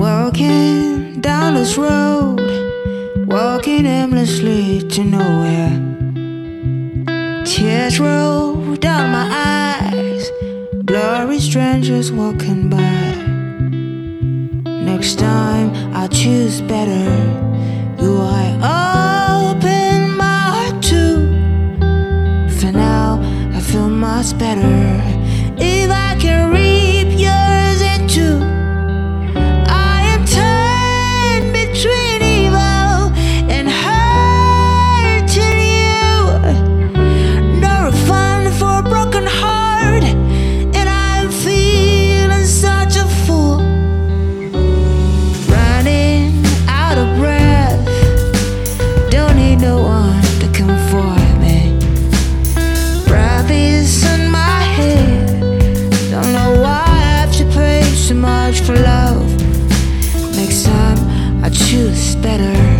Walking down this road, walking aimlessly to nowhere. Tears roll down my eyes, blurry strangers walking by. Next time I'll choose better. You I open my heart to. For now I feel much better. If I can reap yours into, I am torn between evil and hurting you. No refund for a broken heart, and I'm feeling such a fool. Running out of breath, don't need no one to comfort me. Breath is in my head, don't know why I have to pay so much for love. Next time I choose better.